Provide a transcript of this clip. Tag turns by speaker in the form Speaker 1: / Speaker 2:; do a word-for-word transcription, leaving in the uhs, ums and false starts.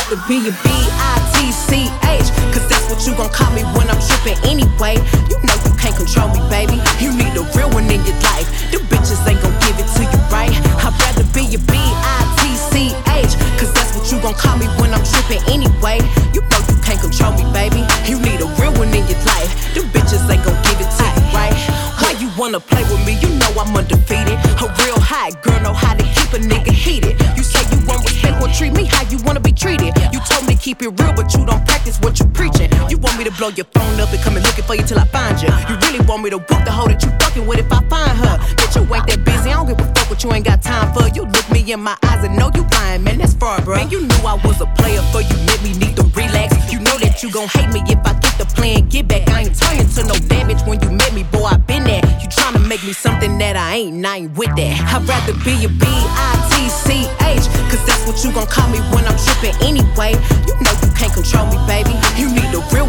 Speaker 1: rather be a B I T C H, cause that's what you gon' call me when I'm trippin' anyway. You know you can't control me, baby. You need a real one in your life. Them bitches ain't gon' give it to you right. I'd rather be a B I T C H, cause that's what you gon' call me when I'm trippin' anyway. You know you can't control me, baby. You need a real one in your life. Them bitches ain't gon' give it to you right. Why you wanna play with me? You know I'm undefeated. A real hot girl know how to keep a nigga heated. You say you want respect, well treat me how you wanna be treated. You told me to keep it real, but you don't practice what you preaching. You want me to blow your phone up and come and looking for you till I find you. You really want me to book the hoe that you fucking with if I find her. Bitch, you ain't that busy, I don't give a fuck what you ain't got time for. You look me in my eyes and know you lying, man, that's far, bro. Man, you knew I was a player, for you let me need to relax. You know that you gon' hate me if I get the plan, get back. I ain't turning to no bad bitch when you met me, boy, I been there. You tryna make me something that I ain't, and I ain't with that. I'd rather be a B I T C H, cause that's what you gon' call me when I'm trippin' anyway. You know you can't control me, baby. You need a real